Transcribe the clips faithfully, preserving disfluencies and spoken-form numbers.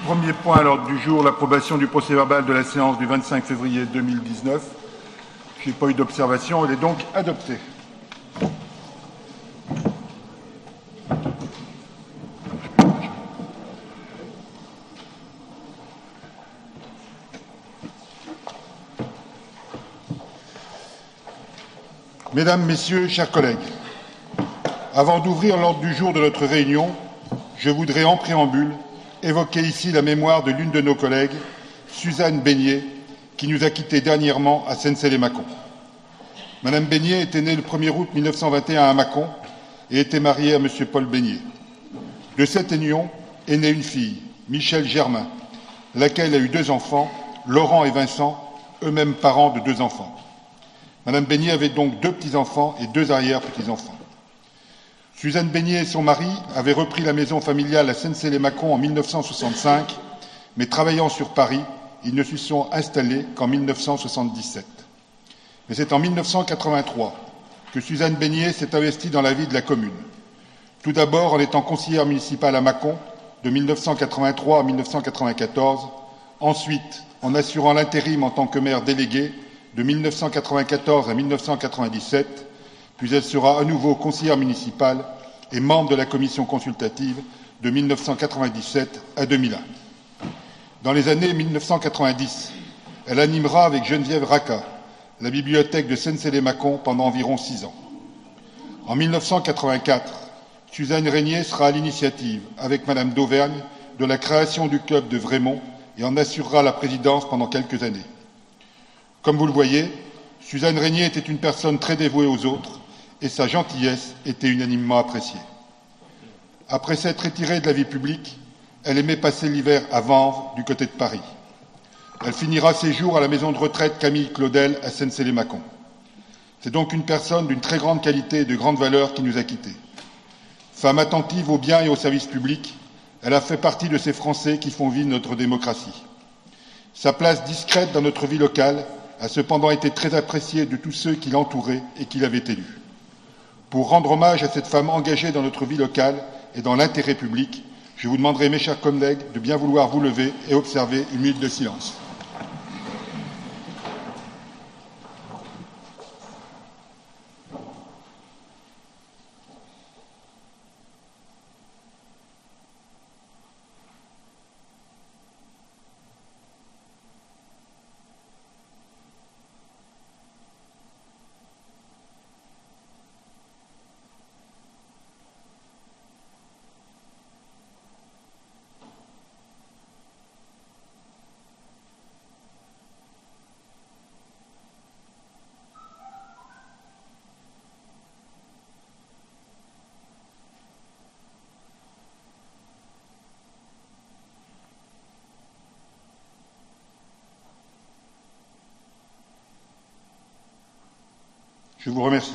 Premier point à l'ordre du jour, l'approbation du procès-verbal de la séance du vingt-cinq février deux mille dix-neuf. Je n'ai pas eu d'observation, il est donc adopté. Mesdames, Messieurs, chers collègues, avant d'ouvrir l'ordre du jour de notre réunion, je voudrais en préambule évoquer ici la mémoire de l'une de nos collègues, Suzanne Beignet, qui nous a quittés dernièrement à Sensey-les-Mâcon. Madame Beignet était née le premier août mille neuf cent vingt et un à Mâcon et était mariée à Monsieur Paul Beignet. De cette union est née une fille, Michèle Germain, laquelle a eu deux enfants, Laurent et Vincent, eux-mêmes parents de deux enfants. Madame Beignet avait donc deux petits-enfants et deux arrière-petits-enfants. Suzanne Beignet et son mari avaient repris la maison familiale à Sensey-les-Mâcon en mille neuf cent soixante-cinq, mais travaillant sur Paris, ils ne s'y sont installés qu'en mille neuf cent soixante-dix-sept. Mais c'est en mille neuf cent quatre-vingt-trois que Suzanne Beignet s'est investie dans la vie de la commune. Tout d'abord en étant conseillère municipale à Mâcon de mille neuf cent quatre-vingt-trois à mille neuf cent quatre-vingt-quatorze, ensuite en assurant l'intérim en tant que maire déléguée de mille neuf cent quatre-vingt-quatorze à mille neuf cent quatre-vingt-dix-sept, puis elle sera à nouveau conseillère municipale et membre de la commission consultative de mille neuf cent quatre-vingt-dix-sept à deux mille un. Dans les années mille neuf cent quatre-vingt-dix, elle animera avec Geneviève Racah la bibliothèque de Sensey-les-Mâcon pendant environ six ans. En mille neuf cent quatre-vingt-quatre, Suzanne Régnier sera à l'initiative, avec Madame d'Auvergne, de la création du club de Vrémont et en assurera la présidence pendant quelques années. Comme vous le voyez, Suzanne Régnier était une personne très dévouée aux autres et sa gentillesse était unanimement appréciée. Après s'être retirée de la vie publique, elle aimait passer l'hiver à Vanves, du côté de Paris. Elle finira ses jours à la maison de retraite Camille Claudel à Sensey-les-Mâcon. C'est donc une personne d'une très grande qualité et de grande valeur qui nous a quittés. Femme attentive aux biens et aux services publics, elle a fait partie de ces Français qui font vivre notre démocratie. Sa place discrète dans notre vie locale a cependant été très appréciée de tous ceux qui l'entouraient et qui l'avaient élue. Pour rendre hommage à cette femme engagée dans notre vie locale et dans l'intérêt public, je vous demanderai, mes chers collègues, de bien vouloir vous lever et observer une minute de silence. Je vous remercie.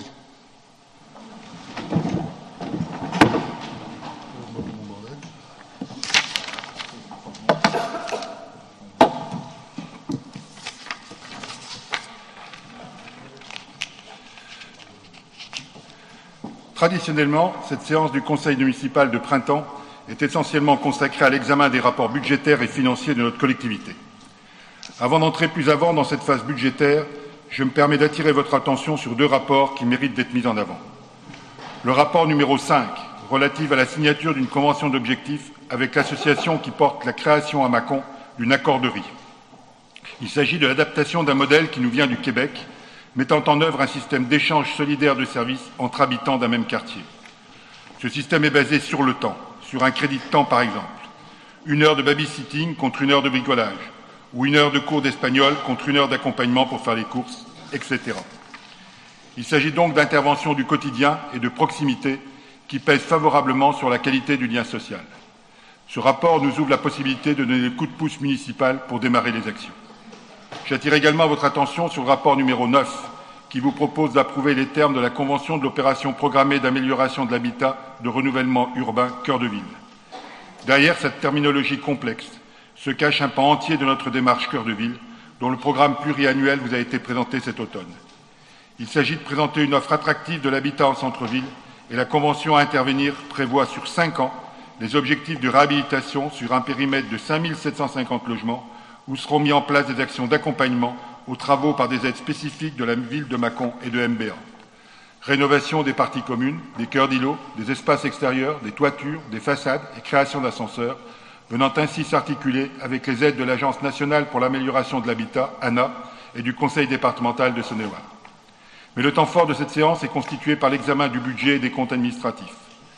Traditionnellement, cette séance du Conseil municipal de printemps est essentiellement consacrée à l'examen des rapports budgétaires et financiers de notre collectivité. Avant d'entrer plus avant dans cette phase budgétaire, je me permets d'attirer votre attention sur deux rapports qui méritent d'être mis en avant. Le rapport numéro cinq, relatif à la signature d'une convention d'objectifs avec l'association qui porte la création à Mâcon d'une accorderie. Il s'agit de l'adaptation d'un modèle qui nous vient du Québec, mettant en œuvre un système d'échange solidaire de services entre habitants d'un même quartier. Ce système est basé sur le temps, sur un crédit de temps par exemple. Une heure de babysitting contre une heure de bricolage, ou une heure de cours d'espagnol contre une heure d'accompagnement pour faire les courses, et cetera. Il s'agit donc d'interventions du quotidien et de proximité qui pèsent favorablement sur la qualité du lien social. Ce rapport nous ouvre la possibilité de donner le coup de pouce municipal pour démarrer les actions. J'attire également votre attention sur le rapport numéro neuf, qui vous propose d'approuver les termes de la convention de l'opération programmée d'amélioration de l'habitat de renouvellement urbain Cœur de Ville. Derrière cette terminologie complexe se cache un pan entier de notre démarche Cœur de Ville, dont le programme pluriannuel vous a été présenté cet automne. Il s'agit de présenter une offre attractive de l'habitat en centre-ville et la convention à intervenir prévoit sur cinq ans les objectifs de réhabilitation sur un périmètre de cinq mille sept cent cinquante logements, où seront mis en place des actions d'accompagnement aux travaux par des aides spécifiques de la ville de Mâcon et de M B A. Rénovation des parties communes, des cœurs d'îlots, des espaces extérieurs, des toitures, des façades et création d'ascenseurs, venant ainsi s'articuler avec les aides de l'Agence nationale pour l'amélioration de l'habitat, A N A, et du Conseil départemental de Saône-et-Loire. Mais le temps fort de cette séance est constitué par l'examen du budget et des comptes administratifs.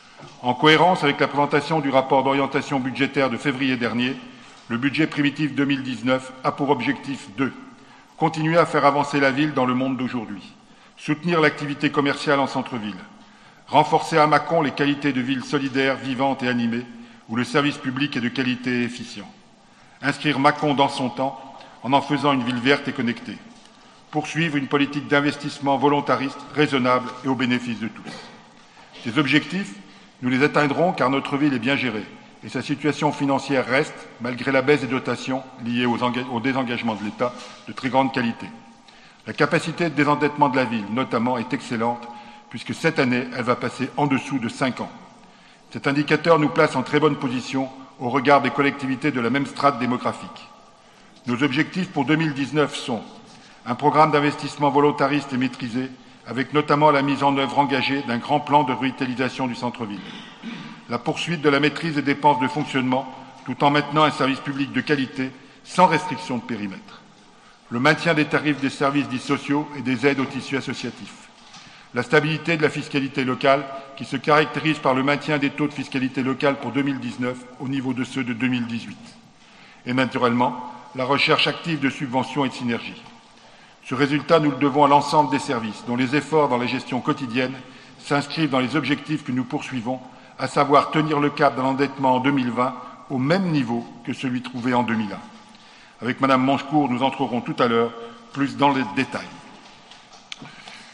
En cohérence avec la présentation du rapport d'orientation budgétaire de février dernier, le budget primitif deux mille dix-neuf a pour objectif de continuer à faire avancer la ville dans le monde d'aujourd'hui, soutenir l'activité commerciale en centre-ville, renforcer à Mâcon les qualités de ville solidaire, vivante et animée, où le service public est de qualité et efficient, inscrire Mâcon dans son temps en en faisant une ville verte et connectée, poursuivre une politique d'investissement volontariste, raisonnable et au bénéfice de tous. Ces objectifs, nous les atteindrons car notre ville est bien gérée et sa situation financière reste, malgré la baisse des dotations liées aux au désengagement de l'État, de très grande qualité. La capacité de désendettement de la ville, notamment, est excellente, puisque cette année, elle va passer en dessous de cinq ans. Cet indicateur nous place en très bonne position au regard des collectivités de la même strate démographique. Nos objectifs pour deux mille dix-neuf sont un programme d'investissement volontariste et maîtrisé, avec notamment la mise en œuvre engagée d'un grand plan de revitalisation du centre-ville, la poursuite de la maîtrise des dépenses de fonctionnement, tout en maintenant un service public de qualité, sans restriction de périmètre, le maintien des tarifs des services dits sociaux et des aides au tissu associatif, la stabilité de la fiscalité locale, qui se caractérise par le maintien des taux de fiscalité locale pour deux mille dix-neuf au niveau de ceux de deux mille dix-huit, et naturellement, la recherche active de subventions et de synergies. Ce résultat, nous le devons à l'ensemble des services, dont les efforts dans la gestion quotidienne s'inscrivent dans les objectifs que nous poursuivons, à savoir tenir le cap d'un endettement en deux mille vingt au même niveau que celui trouvé en deux mille un. Avec Madame Monchecourt, nous entrerons tout à l'heure plus dans les détails.